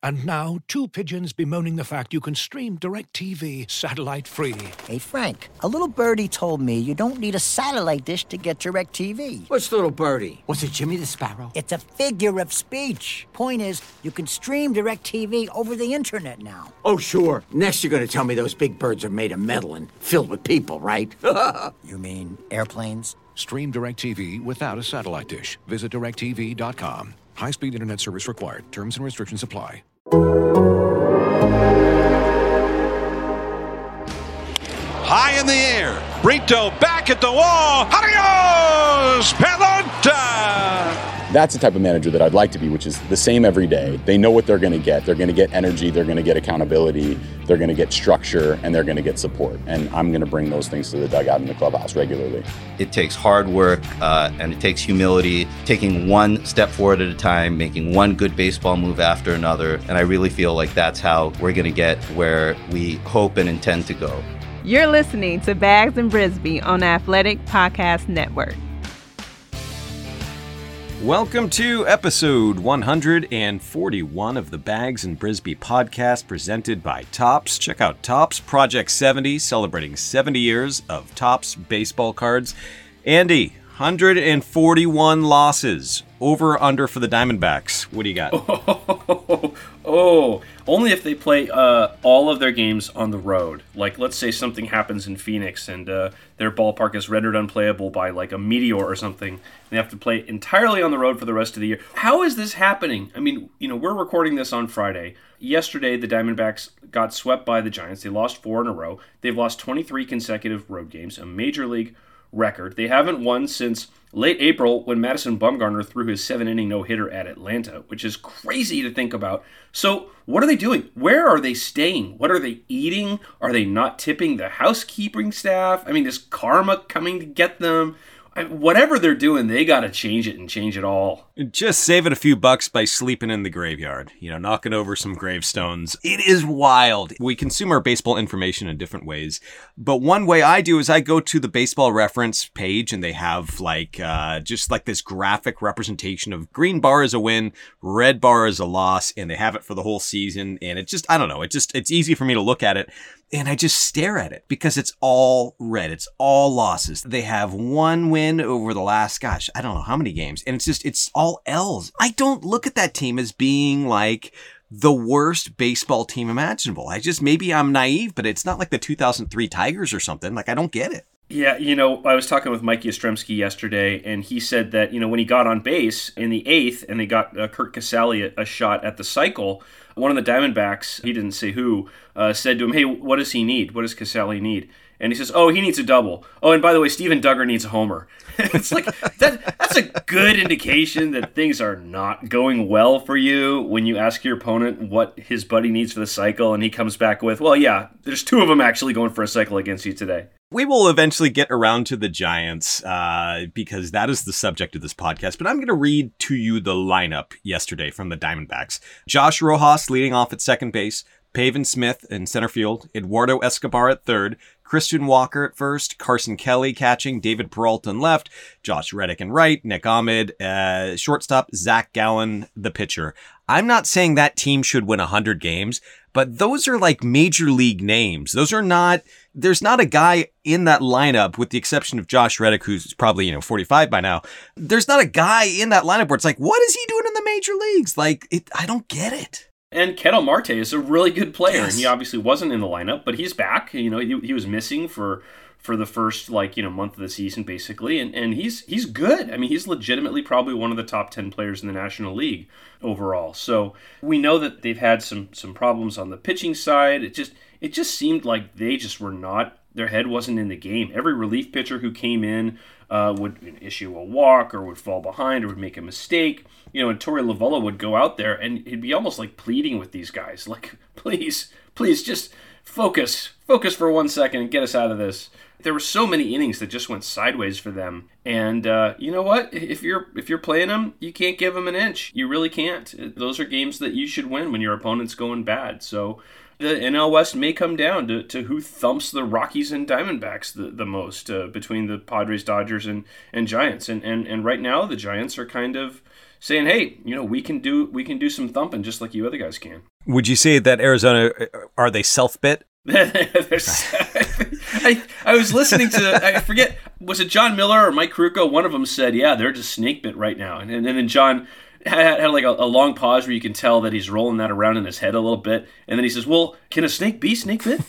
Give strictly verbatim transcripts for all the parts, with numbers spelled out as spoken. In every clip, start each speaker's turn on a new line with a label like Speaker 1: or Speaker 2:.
Speaker 1: And now, two pigeons bemoaning the fact you can stream DirecTV satellite-free.
Speaker 2: Hey, Frank, a little birdie told me you don't need a satellite dish to get DirecTV.
Speaker 3: What's little birdie? Was it Jimmy the Sparrow?
Speaker 2: It's a figure of speech. Point is, you can stream DirecTV over the internet now.
Speaker 3: Oh, sure. Next you're going to tell me those big birds are made of metal and filled with people, right?
Speaker 2: You mean airplanes?
Speaker 1: Stream DirecTV without a satellite dish. Visit direct T V dot com. High-speed internet service required. Terms and restrictions apply.
Speaker 4: High in the air. Brito back at the wall. Adios, pelota!
Speaker 5: That's the type of manager that I'd like to be, which is the same every day. They know what they're going to get. They're going to get energy. They're going to get accountability. They're going to get structure, and they're going to get support. And I'm going to bring those things to the dugout in the clubhouse regularly.
Speaker 6: It takes hard work, uh, and it takes humility, taking one step forward at a time, making one good baseball move after another. And I really feel like that's how we're going to get where we hope and intend to go.
Speaker 7: You're listening to Bags and Brisbee on Athletic Podcast Network.
Speaker 8: Welcome to episode one hundred forty-one of the Bags and Brisbee podcast presented by Topps. Check out Topps Project seventy, celebrating seventy years of Topps baseball cards. Andy, one hundred forty-one losses. Over or under for the Diamondbacks? What do you got?
Speaker 9: Oh, oh, only if they play uh, all of their games on the road. Like, let's say something happens in Phoenix and uh, their ballpark is rendered unplayable by like a meteor or something. They have to play entirely on the road for the rest of the year. How is this happening? I mean, you know, we're recording this on Friday. Yesterday, the Diamondbacks got swept by the Giants. They lost four in a row. They've lost twenty-three consecutive road games, a major league record. They haven't won since late April when Madison Bumgarner threw his seven-inning no-hitter at Atlanta, which is crazy to think about. So what are they doing? Where are they staying? What are they eating? Are they not tipping the housekeeping staff? I mean, is karma coming to get them? I, whatever they're doing, they got to change it and change it all.
Speaker 8: Just saving a few bucks by sleeping in the graveyard, you know, knocking over some gravestones. It is wild. We consume our baseball information in different ways, but one way I do is I go to the Baseball Reference page and they have like, uh, just like this graphic representation of green bar is a win, red bar is a loss, and they have it for the whole season. And it just, I don't know, it just, it's easy for me to look at it. And I just stare at it because it's all red. It's all losses. They have one win over the last, gosh, I don't know how many games. And it's just, it's all L's. I don't look at that team as being like the worst baseball team imaginable. I just, maybe I'm naive, but it's not like the two thousand three Tigers or something. Like, I don't get it.
Speaker 9: Yeah, you know, I was talking with Mike Yastrzemski yesterday, and he said that, you know, when he got on base in the eighth and they got uh, Kurt Casale a, a shot at the cycle, one of the Diamondbacks, he didn't say who, uh, said to him, hey, what does he need? What does Casale need? And he says, oh, he needs a double. Oh, and by the way, Steven Duggar needs a homer. It's like, that. that's a good indication that things are not going well for you when you ask your opponent what his buddy needs for the cycle, and he comes back with, well, yeah, there's two of them actually going for a cycle against you today.
Speaker 8: We will eventually get around to the Giants uh, because that is the subject of this podcast. But I'm going to read to you the lineup yesterday from the Diamondbacks. Josh Rojas leading off at second base. Pavin Smith in center field. Eduardo Escobar at third. Christian Walker at first. Carson Kelly catching. David Peralta in left. Josh Reddick in right. Nick Ahmed. Uh, shortstop. Zach Gallen, the pitcher. I'm not saying that team should win one hundred games, but those are like major league names. Those are not... There's not a guy in that lineup, with the exception of Josh Reddick, who's probably, you know, forty-five by now. There's not a guy in that lineup where it's like, what is he doing in the major leagues? Like, it, I don't get it.
Speaker 9: And Ketel Marte is a really good player,
Speaker 8: Yes.
Speaker 9: and he obviously wasn't in the lineup, but he's back. You know, he, he was missing for for the first, like, you know, month of the season, basically, and, and he's he's good. I mean, he's legitimately probably one of the top ten players in the National League overall. So we know that they've had some some problems on the pitching side. It just it just seemed like they just were not, their head wasn't in the game. Every relief pitcher who came in uh, would issue a walk or would fall behind or would make a mistake. You know, and Torey Lovullo would go out there and he'd be almost like pleading with these guys. Like, please, please just focus. Focus for one second and get us out of this. There were so many innings that just went sideways for them. And uh, you know what? If you're if you're playing them, you can't give them an inch. You really can't. Those are games that you should win when your opponent's going bad. So the N L West may come down to, to who thumps the Rockies and Diamondbacks the, the most uh, between the Padres, Dodgers, and, and Giants. And, and and right now, the Giants are kind of saying, hey, you know, we can do we can do some thumping just like you other guys can.
Speaker 8: Would you say that Arizona, are they self-bit?
Speaker 9: I, I was listening to, I forget, was it John Miller or Mike Krukow? One of them said, yeah, they're just snake bit right now. And, and, and then John had, had like a, a long pause where you can tell that he's rolling that around in his head a little bit. And then he says, well, can a snake be snake bit?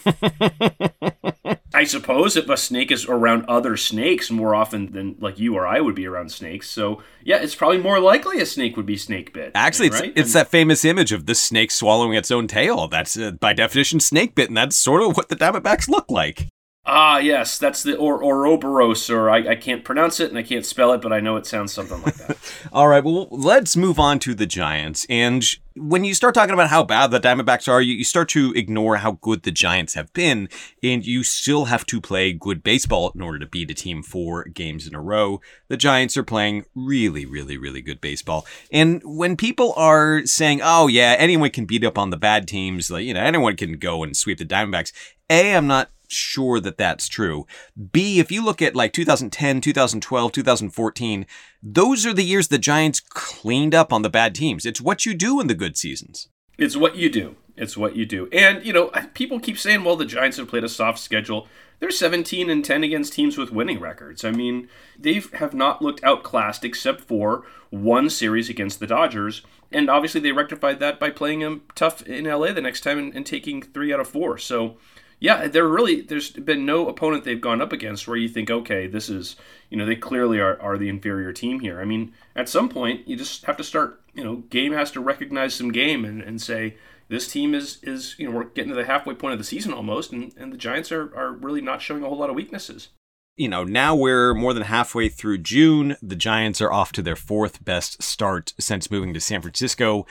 Speaker 9: I suppose if a snake is around other snakes more often than like you or I would be around snakes. So yeah, it's probably more likely a snake would be snake bit.
Speaker 8: Actually,
Speaker 9: right?
Speaker 8: it's, it's that famous image of the snake swallowing its own tail. That's uh, by definition snake bit, and that's sort of what the Diamondbacks look like.
Speaker 9: Ah, yes, that's the or Ouroboros, or I, I can't pronounce it and I can't spell it, but I know it sounds something like that.
Speaker 8: All right, well, let's move on to the Giants. And when you start talking about how bad the Diamondbacks are, you, you start to ignore how good the Giants have been, and you still have to play good baseball in order to beat a team four games in a row. The Giants are playing really, really, really good baseball. And when people are saying, oh, yeah, anyone can beat up on the bad teams, like, you know, anyone can go and sweep the Diamondbacks, A, I'm not sure that that's true. B, if you look at like two thousand ten, two thousand twelve, two thousand fourteen, those are the years the Giants cleaned up on the bad teams. It's what you do in the good seasons.
Speaker 9: It's what you do. It's what you do. And, you know, people keep saying, well, the Giants have played a soft schedule. They're seventeen and ten against teams with winning records. I mean, they have not looked outclassed except for one series against the Dodgers. And obviously they rectified that by playing them tough in L A the next time and, and taking three out of four. So, yeah, they're really, there's been no opponent they've gone up against where you think, okay, this is, you know, they clearly are, are the inferior team here. I mean, at some point, you just have to start, you know, game has to recognize some game and, and say, this team is, is, you know, we're getting to the halfway point of the season almost, and, and the Giants are, are really not showing a whole lot of weaknesses.
Speaker 8: You know, now we're more than halfway through June. The Giants are off to their fourth best start since moving to San Francisco.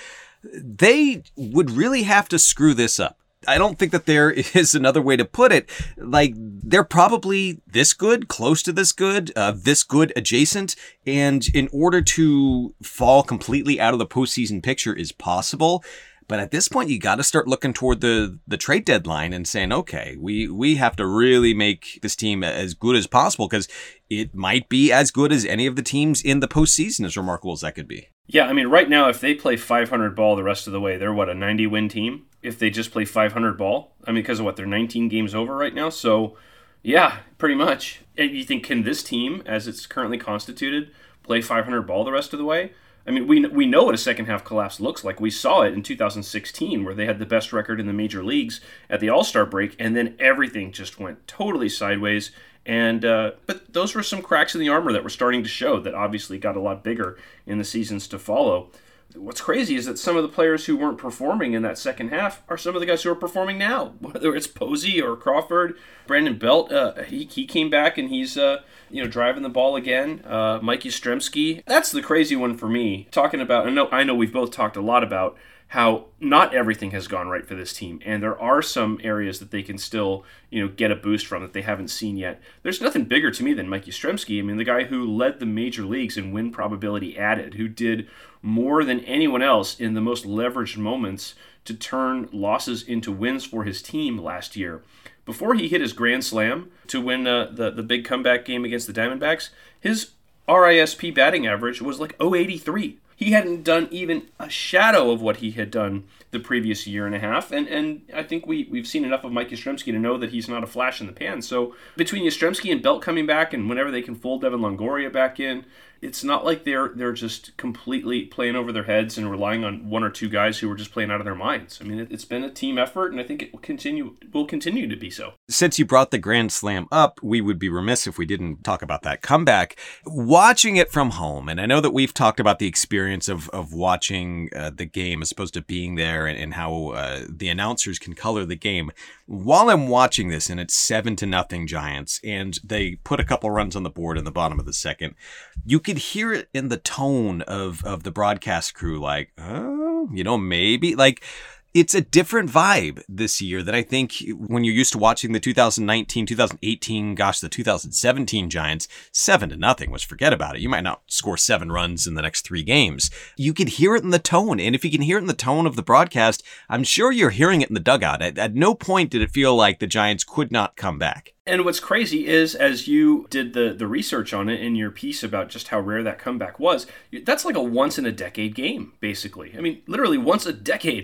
Speaker 8: They would really have to screw this up. I don't think that there is another way to put it. Like, they're probably this good, close to this good, uh, this good adjacent. And in order to fall completely out of the postseason picture is possible. But at this point, you got to start looking toward the, the trade deadline and saying, okay, we, we have to really make this team as good as possible because it might be as good as any of the teams in the postseason, as remarkable as that could be.
Speaker 9: Yeah, I mean, right now, if they play five hundred ball the rest of the way, they're, what, a ninety-win team? If they just play five hundred ball? I mean, because of what, they're nineteen games over right now? So, yeah, pretty much. And you think, can this team, as it's currently constituted, play five hundred ball the rest of the way? I mean, we we know what a second-half collapse looks like. We saw it in two thousand sixteen, where they had the best record in the major leagues at the All-Star break, and then everything just went totally sideways. And uh, but those were some cracks in the armor that were starting to show that obviously got a lot bigger in the seasons to follow. What's crazy is that some of the players who weren't performing in that second half are some of the guys who are performing now, whether it's Posey or Crawford. Brandon Belt, uh, he, he came back and he's uh, you know driving the ball again. Uh, Mike Yastrzemski, that's the crazy one for me. Talking about, I know, I know we've both talked a lot about how not everything has gone right for this team, and there are some areas that they can still, you know, get a boost from that they haven't seen yet. There's nothing bigger to me than Mike Yastrzemski. I mean, the guy who led the major leagues in win probability added, who did more than anyone else in the most leveraged moments to turn losses into wins for his team last year. Before he hit his grand slam to win uh, the, the big comeback game against the Diamondbacks, his R I S P batting average was like oh eighty-three. He hadn't done even a shadow of what he had done the previous year and a half, and and I think we, we've seen enough of Mike Yastrzemski to know that he's not a flash in the pan. So between Yastrzemski and Belt coming back, and whenever they can fold Devin Longoria back in, it's not like they're they're just completely playing over their heads and relying on one or two guys who are just playing out of their minds. I mean, it, it's been a team effort, and I think it will continue will continue to be so.
Speaker 8: Since you brought the Grand Slam up, we would be remiss if we didn't talk about that comeback. Watching it from home, and I know that we've talked about the experience of of watching uh, the game as opposed to being there, and, and how uh, the announcers can color the game. While I'm watching this, and it's seven to nothing Giants, and they put a couple runs on the board in the bottom of the second, you could hear it in the tone of of the broadcast crew, like, oh, you know, maybe like. It's a different vibe this year that I think when you're used to watching the two thousand nineteen, two thousand eighteen, gosh, the two thousand seventeen Giants, seven to nothing was forget about it. You might not score seven runs in the next three games. You can hear it in the tone. And if you can hear it in the tone of the broadcast, I'm sure you're hearing it in the dugout. At, at no point did it feel like the Giants could not come back.
Speaker 9: And what's crazy is, as you did the, the research on it in your piece about just how rare that comeback was, that's like a once-in-a-decade game, basically. I mean, literally once a decade.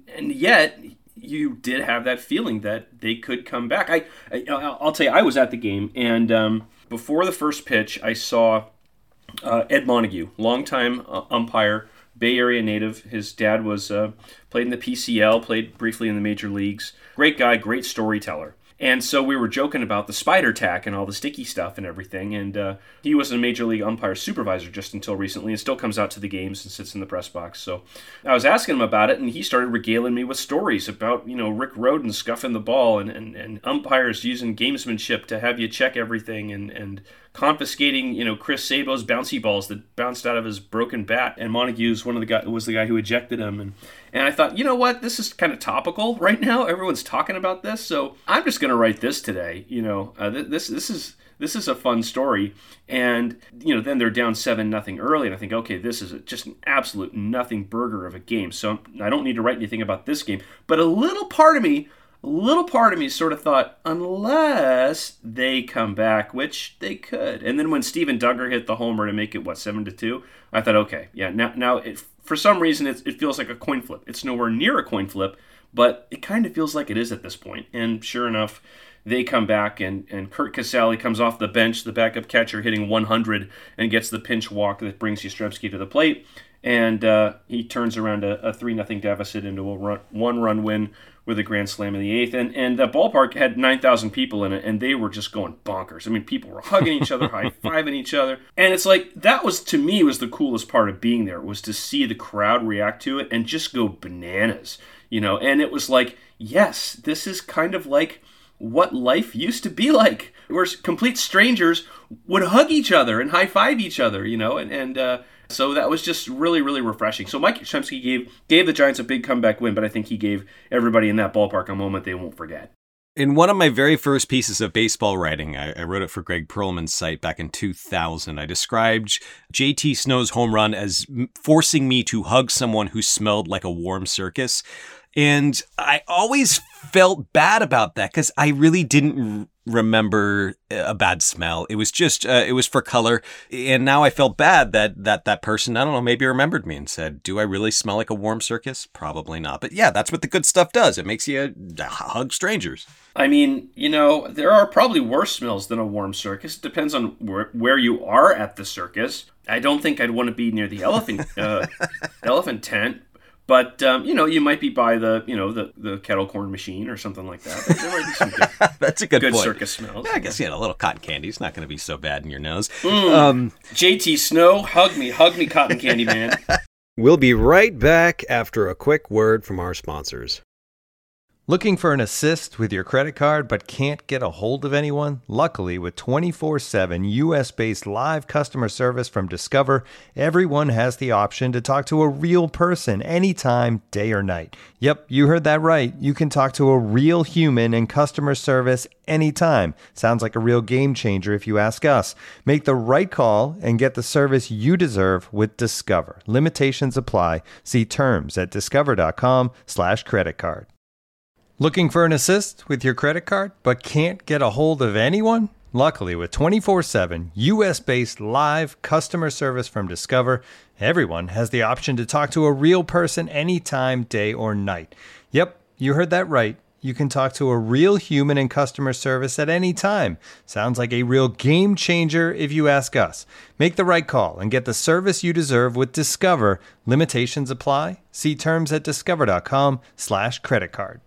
Speaker 9: and yet you did have that feeling that they could come back. I, I I'll tell you, I was at the game, and um, before the first pitch, I saw uh, Ed Montague, longtime uh, umpire, Bay Area native. His dad was uh, played in the P C L, played briefly in the major leagues. Great guy, great storyteller. And so we were joking about the spider tack and all the sticky stuff and everything. And uh, he was a major league umpire supervisor just until recently, and still comes out to the games and sits in the press box. So I was asking him about it, and he started regaling me with stories about, you know, Rick Rhoden scuffing the ball and, and, and umpires using gamesmanship to have you check everything, and, and confiscating, you know, Chris Sabo's bouncy balls that bounced out of his broken bat. And Montague's one of the guy was the guy who ejected him. And and I thought, you know what, this is kind of topical right now. Everyone's talking about this, so I'm just going to write this today. You know, uh, th- this this is this is a fun story. And you know, then they're down seven nothing early, and I think, okay, this is just an absolute nothing burger of a game. So I don't need to write anything about this game. But a little part of me. A little part of me sort of thought, unless they come back, which they could. And then when Steven Duggar hit the homer to make it, what, seven to two, I thought, okay, yeah, now, now it, for some reason, it, it feels like a coin flip. It's nowhere near a coin flip, but it kind of feels like it is at this point. And sure enough, they come back, and, and Kurt Casale comes off the bench, the backup catcher, hitting one hundred, and gets the pinch walk that brings Yastrzemski to the plate. And uh, he turns around a, a three nothing deficit into a run, one-run win with a grand slam in the eighth. And and the ballpark had nine thousand people in it, and they were just going bonkers. I mean, people were hugging each other, high-fiving each other. And it's like, that was, to me, was the coolest part of being there, was to see the crowd react to it and just go bananas, you know. And it was like, yes, this is kind of like what life used to be like, where complete strangers would hug each other and high-five each other, you know, and, and uh, so that was just really, really refreshing. So Mike Yastrzemski gave gave the Giants a big comeback win, but I think he gave everybody in that ballpark a moment they won't forget.
Speaker 8: In one of my very first pieces of baseball writing, I, I wrote it for Greg Perlman's site back in two thousand. I described J T Snow's home run as forcing me to hug someone who smelled like a warm circus. And I always felt bad about that because I really didn't remember a bad smell. It was just, uh, it was for color. And now I felt bad that, that that person, I don't know, maybe remembered me and said, do I really smell like a warm circus? Probably not. But yeah, that's what the good stuff does. It makes you uh, hug strangers.
Speaker 9: I mean, you know, there are probably worse smells than a warm circus. It depends on where, where you are at the circus. I don't think I'd want to be near the elephant uh, elephant tent. But, um, you know, you might be by the, you know, the, the kettle corn machine or something like that. There might be some good,
Speaker 8: That's a good,
Speaker 9: good
Speaker 8: point.
Speaker 9: circus smells.
Speaker 8: Yeah, I guess, you know, a little cotton candy is not going to be so bad in your nose.
Speaker 9: Mm.
Speaker 8: Um,
Speaker 9: J T Snow, hug me, hug me, cotton candy man.
Speaker 10: We'll be right back after a quick word from our sponsors.
Speaker 11: Looking for an assist with your credit card but can't get a hold of anyone? Luckily, with twenty-four seven U S-based live customer service from Discover, everyone has the option to talk to a real person anytime, day or night. Yep, you heard that right. You can talk to a real human in customer service anytime. Sounds like a real game changer if you ask us. Make the right call and get the service you deserve with Discover. Limitations apply. See terms at discover.com slash credit card. Looking for an assist with your credit card but can't get a hold of anyone? Luckily, with twenty-four seven U S-based live customer service from Discover, everyone has the option to talk to a real person anytime, day or night. Yep, you heard that right. You can talk to a real human in customer service at any time. Sounds like a real game changer if you ask us. Make the right call and get the service you deserve with Discover. Limitations apply. See terms at discover.com slash credit card.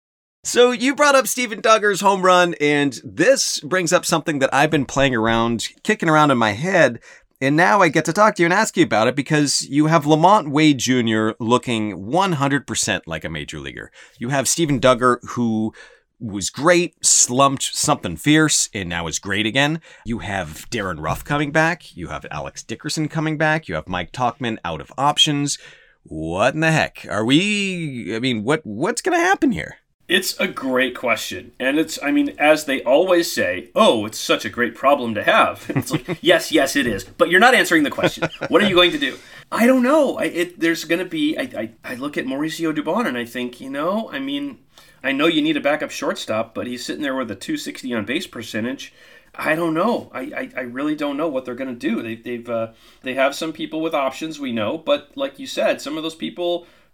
Speaker 8: So you brought up Steven Duggar's home run, and this brings up something that I've been playing around, kicking around in my head, and now I get to talk to you and ask you about it because you have Lamont Wade Junior looking one hundred percent like a major leaguer. You have Steven Duggar, who was great, slumped something fierce, and now is great again. You have Darren Ruff coming back. You have Alex Dickerson coming back. You have Mike Tauchman out of options. What in the heck? Are we, I mean, what what's going to happen here?
Speaker 9: It's a great question. And it's, I mean, as they always say, oh, it's such a great problem to have. It's like, yes, yes, it is. But you're not answering the question. What are you going to do? I don't know. I, it, there's going to be, I, I, I look at Mauricio Dubon and I think, you know, I mean, I know you need a backup shortstop, but he's sitting there with a two sixty on base percentage. I don't know. I, I, I really don't know what they're going to do. They, they've uh, they have some people with options, we know. But like you said, some of those people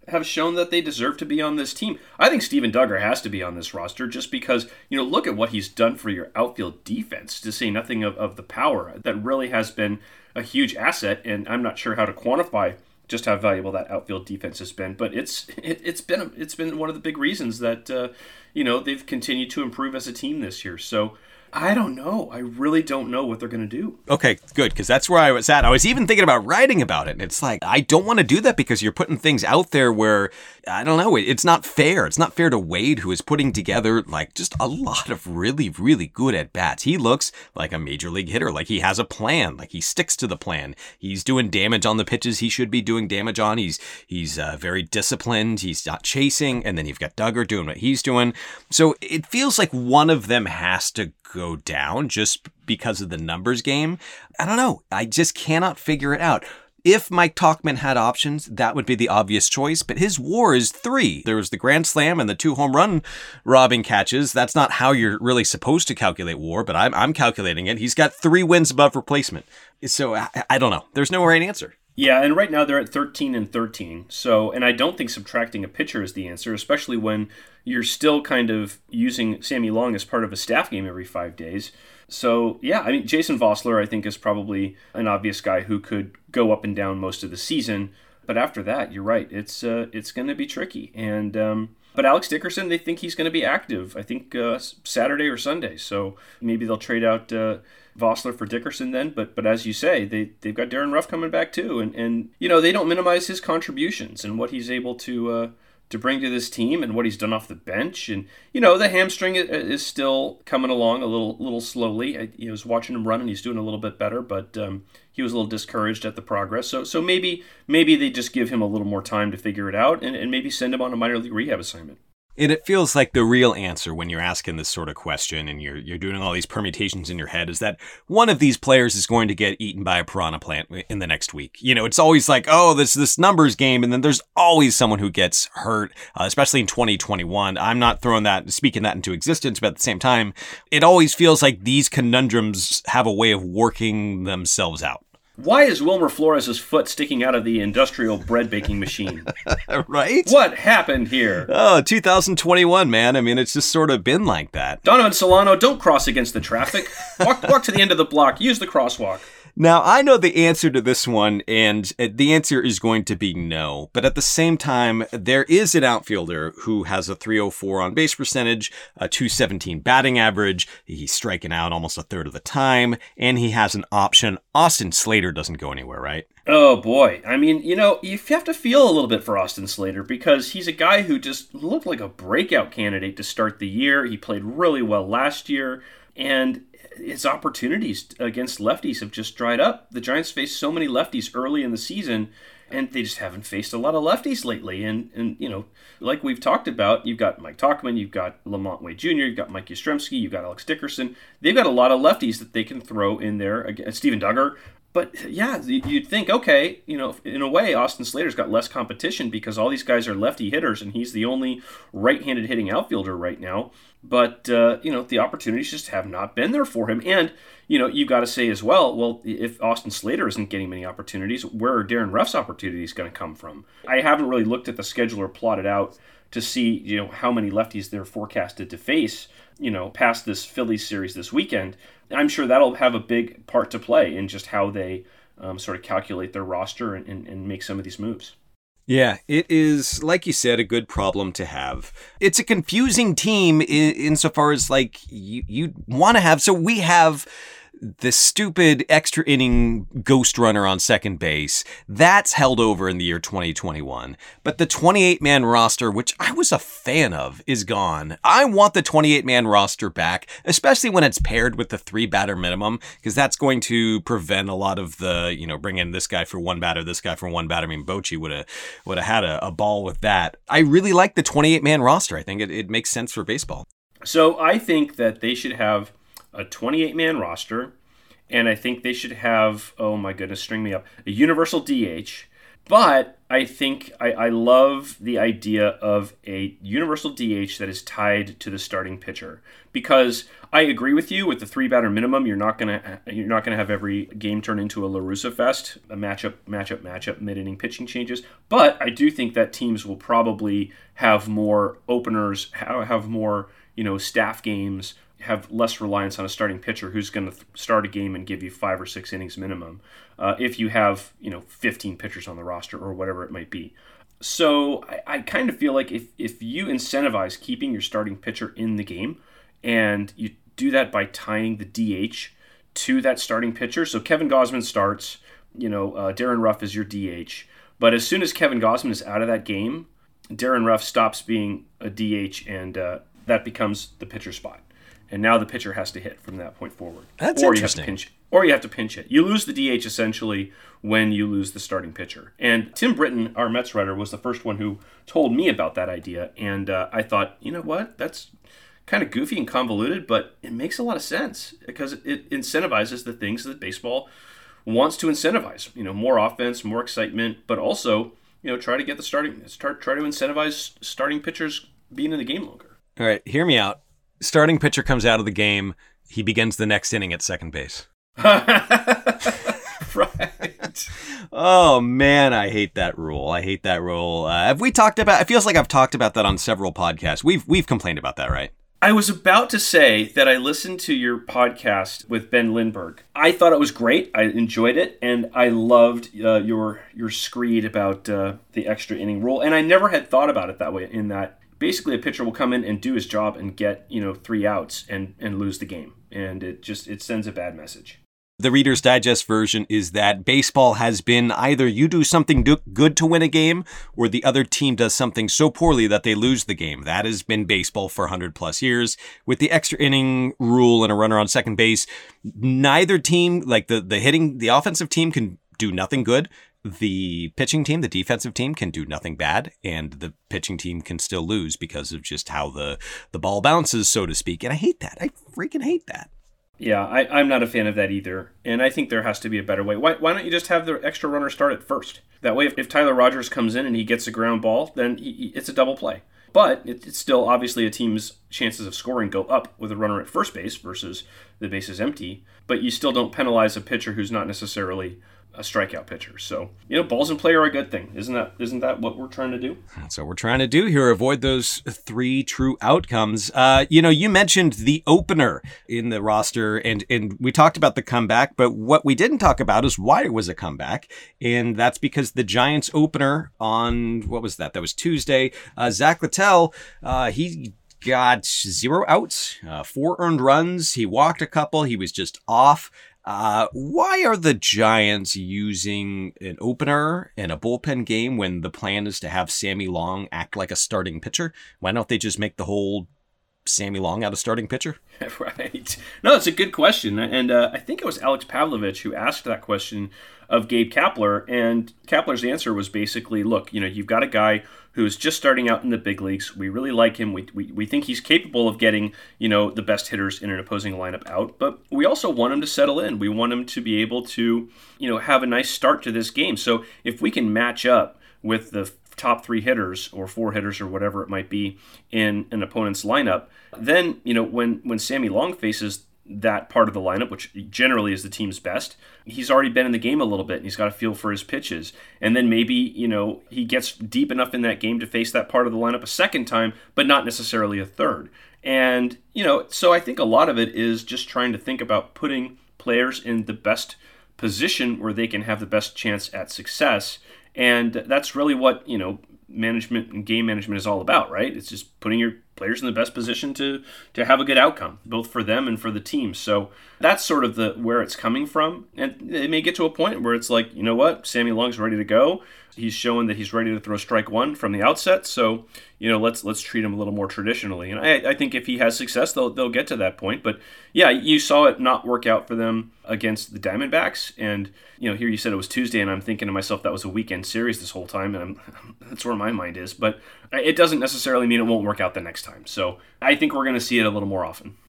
Speaker 9: have shown that they deserve to be on this team. I think Steven Duggar has to be on this roster just because, you know, look at what he's done for your outfield defense, to say nothing of, of the power. That really has been a huge asset, and I'm not sure how to quantify just how valuable that outfield defense has been, but it's it, it's been it's been one of the big reasons that uh, you know they've continued to improve as a team this year. So I don't know. I really don't know what they're going to do.
Speaker 8: Okay, good, because that's where I was at. I was even thinking about writing about it. And it's like, I don't want to do that because you're putting things out there where, I don't know, it's not fair. It's not fair to Wade, who is putting together like just a lot of really, really good at-bats. He looks like a major league hitter, like he has a plan, like he sticks to the plan. He's doing damage on the pitches he should be doing damage on. He's he's uh, very disciplined. He's not chasing. And then you've got Duggar doing what he's doing. So it feels like one of them has to go down just because of the numbers game. I don't know. I just cannot figure it out. If Mike Tauchman had options, that would be the obvious choice, but his WAR is three. There was the grand slam and the two home run robbing catches. That's not how you're really supposed to calculate WAR, but I'm, I'm calculating it. He's got three wins above replacement. So I, I don't know. There's no right answer.
Speaker 9: Yeah, and right now they're at thirteen and thirteen. So, and I don't think subtracting a pitcher is the answer, especially when you're still kind of using Sammy Long as part of a staff game every five days. So, yeah, I mean, Jason Vossler, I think, is probably an obvious guy who could go up and down most of the season. But after that, you're right. It's uh, it's going to be tricky. And um, but Alex Dickerson, they think he's going to be active, I think, uh, Saturday or Sunday. So maybe they'll trade out uh, Vossler for Dickerson then. But but as you say, they, they've got Darren Ruff coming back too. And, and, you know, they don't minimize his contributions and what he's able to uh, to bring to this team and what he's done off the bench. And, you know, the hamstring is still coming along a little little slowly. I, I was watching him run, and he's doing a little bit better, but um, he was a little discouraged at the progress. So so maybe maybe they just give him a little more time to figure it out and, and maybe send him on a minor league rehab assignment.
Speaker 8: And it feels like the real answer when you're asking this sort of question and you're you're doing all these permutations in your head is that one of these players is going to get eaten by a piranha plant in the next week. You know, it's always like, oh, this this numbers game, and then there's always someone who gets hurt, uh, especially in twenty twenty-one. I'm not throwing that, speaking that into existence, but at the same time, it always feels like these conundrums have a way of working themselves out.
Speaker 9: Why is Wilmer Flores' foot sticking out of the industrial bread baking machine?
Speaker 8: Right?
Speaker 9: What happened here?
Speaker 8: Oh, two thousand twenty-one, man. I mean, it's just sort of been like that.
Speaker 9: Donovan Solano, don't cross against the traffic. Walk, walk to the end of the block. Use the crosswalk.
Speaker 8: Now, I know the answer to this one, and the answer is going to be no. But at the same time, there is an outfielder who has a three oh four on base percentage, a two seventeen batting average. He's striking out almost a third of the time, and he has an option. Austin Slater doesn't go anywhere, right?
Speaker 9: Oh, boy. I mean, you know, you have to feel a little bit for Austin Slater because he's a guy who just looked like a breakout candidate to start the year. He played really well last year, and his opportunities against lefties have just dried up. The Giants faced so many lefties early in the season, and they just haven't faced a lot of lefties lately. And, and you know, like we've talked about, you've got Mike Tauchman, you've got Lamont Wade Junior, you've got Mike Yastrzemski, you've got Alex Dickerson. They've got a lot of lefties that they can throw in there. Again, Steven Duggar. But, yeah, you'd think, okay, you know, in a way, Austin Slater's got less competition because all these guys are lefty hitters, and he's the only right-handed hitting outfielder right now. But, uh, you know, the opportunities just have not been there for him. And, you know, you've got to say as well, well, if Austin Slater isn't getting many opportunities, where are Darren Ruff's opportunities going to come from? I haven't really looked at the schedule or plotted out to see, you know, how many lefties they're forecasted to face, you know, past this Phillies series this weekend. I'm sure that'll have a big part to play in just how they um, sort of calculate their roster and, and, and make some of these moves.
Speaker 8: Yeah, it is, like you said, a good problem to have. It's a confusing team in, insofar as, like, you, you want to have... So we have the stupid extra inning ghost runner on second base. That's held over in the year twenty twenty-one. But the twenty-eight man roster, which I was a fan of, is gone. I want the twenty-eight man roster back, especially when it's paired with the three batter minimum, because that's going to prevent a lot of the, you know, bring in this guy for one batter, this guy for one batter. I mean, Bochy would have would have had a, a ball with that. I really like the twenty-eight man roster. I think it, it makes sense for baseball.
Speaker 9: So I think that they should have a twenty-eight man roster, and I think they should have, oh my goodness, string me up, a universal D H. But I think I, I love the idea of a universal D H that is tied to the starting pitcher, because I agree with you with the three batter minimum. You're not gonna you're not gonna have every game turn into a La Russa fest, a matchup, matchup, matchup, mid inning pitching changes. But I do think that teams will probably have more openers, have more you know staff games, have less reliance on a starting pitcher who's going to th- start a game and give you five or six innings minimum. Uh, if you have, you know, fifteen pitchers on the roster or whatever it might be. So I, I kind of feel like if, if you incentivize keeping your starting pitcher in the game, and you do that by tying the D H to that starting pitcher. So Kevin Gausman starts, you know, uh, Darren Ruff is your D H. But as soon as Kevin Gausman is out of that game, Darren Ruff stops being a D H, and uh, that becomes the pitcher spot. And now the pitcher has to hit from that point forward.
Speaker 8: That's
Speaker 9: or
Speaker 8: interesting.
Speaker 9: You have to pinch, or you have to pinch hit. You lose the D H essentially when you lose the starting pitcher. And Tim Britton, our Mets writer, was the first one who told me about that idea. And uh, I thought, you know what? That's kind of goofy and convoluted, but it makes a lot of sense because it incentivizes the things that baseball wants to incentivize. You know, more offense, more excitement, but also, you know, try to get the starting, start try to incentivize starting pitchers being in the game longer.
Speaker 8: All right, hear me out. Starting pitcher comes out of the game. He begins the next inning at second base.
Speaker 9: Right.
Speaker 8: Oh, man, I hate that rule. I hate that rule. Uh, have we talked about, it feels like I've talked about that on several podcasts. We've we've complained about that, right?
Speaker 9: I was about to say that I listened to your podcast with Ben Lindbergh. I thought it was great. I enjoyed it, and I loved uh, your your screed about uh, the extra inning rule. And I never had thought about it that way, in that basically a pitcher will come in and do his job and get, you know, three outs and, and lose the game. And it just it sends a bad message.
Speaker 8: The Reader's Digest version is that baseball has been either you do something do- good to win a game or the other team does something so poorly that they lose the game. That has been baseball for one hundred plus years. With the extra inning rule and a runner on second base, neither team, like the, the hitting, the offensive team can do nothing good. The pitching team, the defensive team can do nothing bad, and the pitching team can still lose because of just how the, the ball bounces, so to speak. And I hate that. I freaking hate that.
Speaker 9: Yeah, I, I'm not a fan of that either, and I think there has to be a better way. Why, why don't you just have the extra runner start at first? That way, if, if Tyler Rogers comes in and he gets a ground ball, then he, it's a double play. But it, it's still, obviously, a team's chances of scoring go up with a runner at first base versus the base is empty, but you still don't penalize a pitcher who's not necessarily a strikeout pitcher. So, you know, balls in play are a good thing. Isn't that isn't that what we're trying to do?
Speaker 8: That's what we're trying to do here. Avoid those three true outcomes. Uh, you know, you mentioned the opener in the roster, and, and we talked about the comeback, but what we didn't talk about is why it was a comeback. And that's because the Giants opener on, what was that? That was Tuesday. Uh, Zach Littell, uh, he got zero outs, uh, four earned runs. He walked a couple. He was just off. Uh, why are the Giants using an opener and a bullpen game when the plan is to have Sammy Long act like a starting pitcher? Why don't they just make the whole Sammy Long out of starting pitcher?
Speaker 9: Right. No, it's a good question. And uh, I think it was Alex Pavlovich who asked that question of Gabe Kapler. And Kapler's answer was basically, look, you know, you've got a guy who's just starting out in the big leagues. We really like him. We, we we think he's capable of getting, you know, the best hitters in an opposing lineup out. But we also want him to settle in. We want him to be able to, you know, have a nice start to this game. So if we can match up with the top three hitters or four hitters or whatever it might be in an opponent's lineup, then, you know, when, when Sammy Long faces that part of the lineup, which generally is the team's best, he's already been in the game a little bit and he's got a feel for his pitches. And then maybe, you know, he gets deep enough in that game to face that part of the lineup a second time, but not necessarily a third. And, you know, so I think a lot of it is just trying to think about putting players in the best position where they can have the best chance at success. And that's really what, you know, management and game management is all about, right? It's just putting your players in the best position to to have a good outcome, both for them and for the team. So that's sort of the where it's coming from. And it may get to a point where it's like, you know what, Sammy Long's ready to go. He's showing that he's ready to throw strike one from the outset. So, you know, let's let's treat him a little more traditionally. And I, I think if he has success, they'll they'll get to that point. But yeah, you saw it not work out for them against the Diamondbacks. And, you know, here you said it was Tuesday, and I'm thinking to myself that was a weekend series this whole time, and I'm, that's where my mind is. But it doesn't necessarily mean it won't work out the next time. So I think we're going to see it a little more often.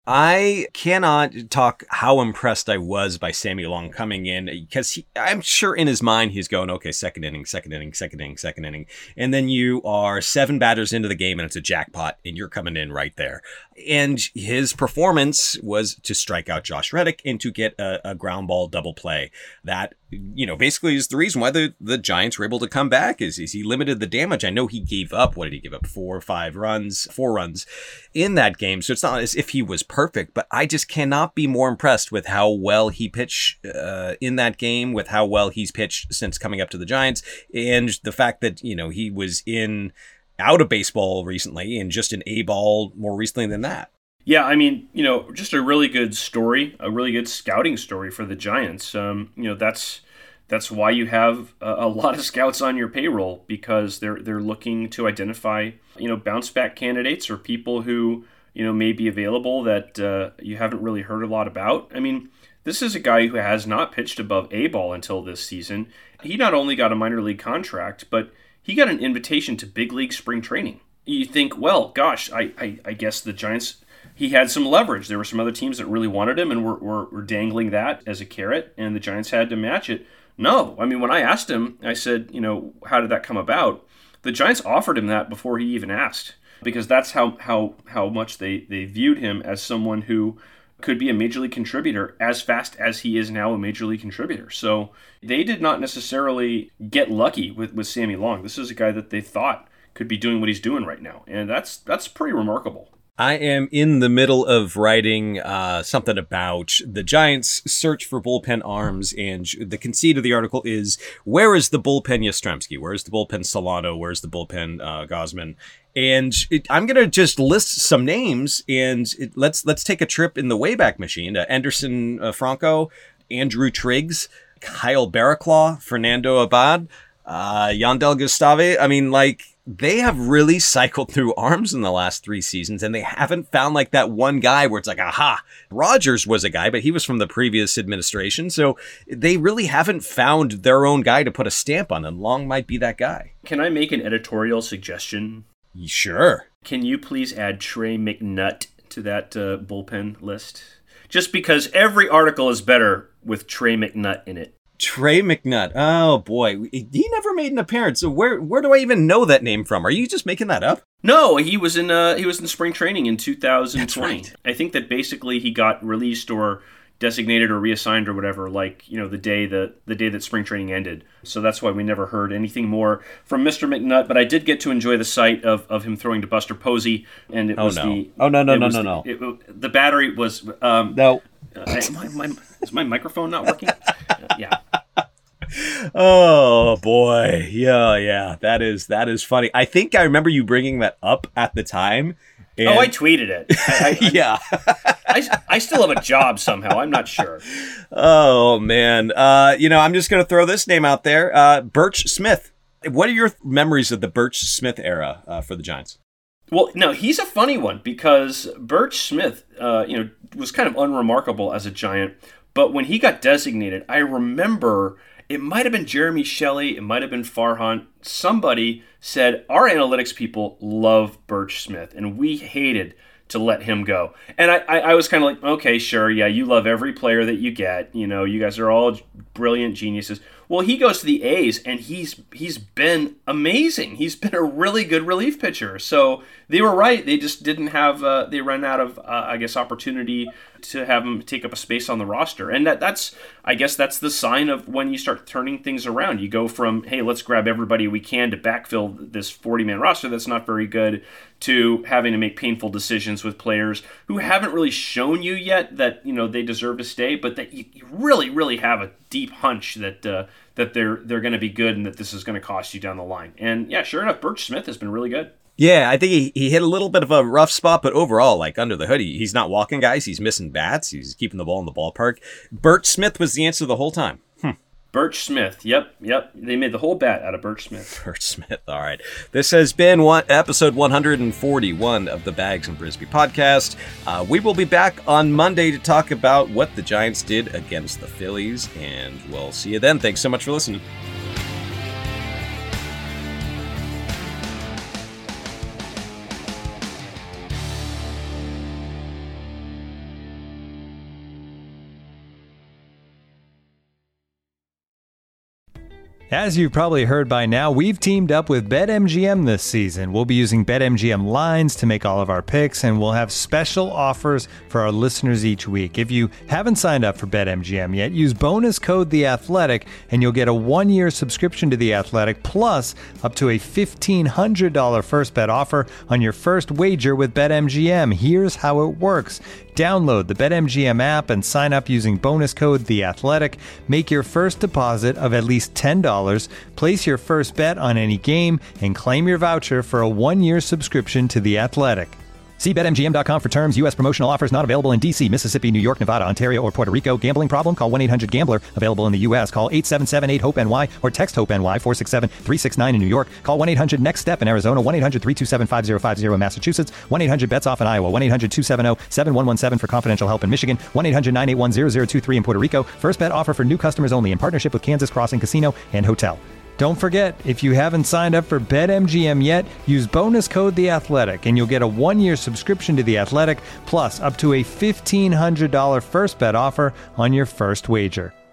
Speaker 8: I cannot talk how impressed I was by Sammy Long coming in, because he, I'm sure in his mind he's going, okay, second inning, second inning, second inning, second inning. And then you are seven batters into the game and it's a jackpot and you're coming in right there. And his performance was to strike out Josh Reddick and to get a, a ground ball double play. That, you know, basically is the reason why the, the Giants were able to come back is, is he limited the damage. I know he gave up, what did he give up? Four or five runs, four runs in that game. So it's not as if he was perfect, but I just cannot be more impressed with how well he pitched uh, in that game, with how well he's pitched since coming up to the Giants, and the fact that, you know, he was in out of baseball recently and just in A ball more recently than that.
Speaker 9: Yeah, I mean, you know, just a really good story, a really good scouting story for the Giants. Um, you know, that's that's why you have a, a lot of scouts on your payroll, because they're they're looking to identify, you know, bounce back candidates or people who, you know, may be available that uh, you haven't really heard a lot about. I mean, this is a guy who has not pitched above A ball until this season. He not only got a minor league contract, but he got an invitation to big league spring training. You think, well, gosh, I, I, I guess the Giants, he had some leverage. There were some other teams that really wanted him and were, were, were dangling that as a carrot, and the Giants had to match it. No, I mean, when I asked him, I said, you know, how did that come about? The Giants offered him that before he even asked, because that's how how how much they, they viewed him as someone who could be a major league contributor as fast as he is now a major league contributor. So they did not necessarily get lucky with, with Sammy Long. This is a guy that they thought could be doing what he's doing right now. And that's that's pretty remarkable.
Speaker 8: I am in the middle of writing uh, something about the Giants' search for bullpen arms, and the conceit of the article is, where is the bullpen Yastrzemski? Where's the bullpen Solano? Where's the bullpen uh, Gausman? And it, I'm going to just list some names, and it, let's let's take a trip in the Wayback Machine. Uh, Anderson uh, Franco, Andrew Triggs, Kyle Barraclaw, Fernando Abad, uh, Yandel Gustave. I mean, like, they have really cycled through arms in the last three seasons, and they haven't found like that one guy where it's like, aha. Rogers was a guy, but he was from the previous administration, so they really haven't found their own guy to put a stamp on, and Long might be that guy.
Speaker 9: Can I make an editorial suggestion?
Speaker 8: Sure.
Speaker 9: Can you please add Trey McNutt to that uh, bullpen list? Just because every article is better with Trey McNutt in it.
Speaker 8: Trey McNutt. Oh, boy. He never made an appearance. So where where do I even know that name from? Are you just making that up?
Speaker 9: No, he was in uh, he was in spring training in two thousand twenty.
Speaker 8: That's right.
Speaker 9: I think that basically he got released or designated or reassigned or whatever, like, you know, the day that the day that spring training ended. So that's why we never heard anything more from Mister McNutt. But I did get to enjoy the sight of, of him throwing to Buster Posey, and it
Speaker 8: oh,
Speaker 9: was
Speaker 8: no.
Speaker 9: the
Speaker 8: oh no no no no
Speaker 9: the,
Speaker 8: no
Speaker 9: it, the battery was um,
Speaker 8: no.
Speaker 9: Uh, my, my, is my microphone not working? uh, yeah.
Speaker 8: Oh boy, yeah, yeah, that is that is funny. I think I remember you bringing that up at the time. And...
Speaker 9: Oh, I tweeted it. I, I,
Speaker 8: yeah,
Speaker 9: I, I still have a job somehow. I'm not sure.
Speaker 8: Oh man, uh, you know, I'm just gonna throw this name out there, uh, Birch Smith. What are your memories of the Birch Smith era uh, for the Giants?
Speaker 9: Well, no, he's a funny one because Birch Smith, uh, you know, was kind of unremarkable as a Giant, but when he got designated, I remember. It might have been Jeremy Shelley, it might have been Farhan. Somebody said, our analytics people love Birch Smith, and we hated to let him go. And I, I, I was kind of like, okay, sure, yeah, you love every player that you get. You know, you guys are all brilliant geniuses. Well, he goes to the A's, and he's he's been amazing. He's been a really good relief pitcher. So they were right. They just didn't have, uh, they ran out of, uh, I guess, opportunity to have him take up a space on the roster. And that that's, I guess that's the sign of when you start turning things around. You go from, hey, let's grab everybody we can to backfill this forty-man roster that's not very good, to having to make painful decisions with players who haven't really shown you yet that, you know, they deserve to stay, but that you, you really, really have a deep hunch that uh, that they're they're going to be good and that this is going to cost you down the line. And yeah, sure enough, Birch Smith has been really good.
Speaker 8: Yeah, I think he, he hit a little bit of a rough spot, but overall, like under the hood, he, he's not walking guys. He's missing bats. He's keeping the ball in the ballpark. Birch Smith was the answer the whole time. Hmm.
Speaker 9: Birch Smith. Yep, yep. They made the whole bat out of Birch Smith.
Speaker 8: Birch Smith. All right. This has been one episode one forty-one of the Bags and Brisbee podcast. Uh, we will be back on Monday to talk about what the Giants did against the Phillies, and we'll see you then. Thanks so much for listening.
Speaker 11: As you've probably heard by now, we've teamed up with BetMGM this season. We'll be using BetMGM lines to make all of our picks, and we'll have special offers for our listeners each week. If you haven't signed up for BetMGM yet, use bonus code The Athletic, and you'll get a one-year subscription to The Athletic, plus up to a fifteen hundred dollars first bet offer on your first wager with BetMGM. Here's how it works. Download the BetMGM app and sign up using bonus code The Athletic. Make your first deposit of at least ten dollars, place your first bet on any game, and claim your voucher for a one-year subscription to The Athletic. See Bet M G M dot com for terms. U S promotional offers not available in D C, Mississippi, New York, Nevada, Ontario, or Puerto Rico. Gambling problem? Call one eight hundred gambler. Available in the U S. Call eight seven seven eight hope N Y or text HOPE-NY four six seven three six nine in New York. Call one eight hundred next step in Arizona. one eight hundred three two seven five zero five zero in Massachusetts. one eight hundred bets off in Iowa. one eight hundred two seven zero seven one one seven for confidential help in Michigan. one eight hundred nine eight one zero zero two three in Puerto Rico. First bet offer for new customers only in partnership with Kansas Crossing Casino and Hotel. Don't forget, if you haven't signed up for BetMGM yet, use bonus code The Athletic, and you'll get a one-year subscription to The Athletic, plus up to a fifteen hundred dollars first bet offer on your first wager.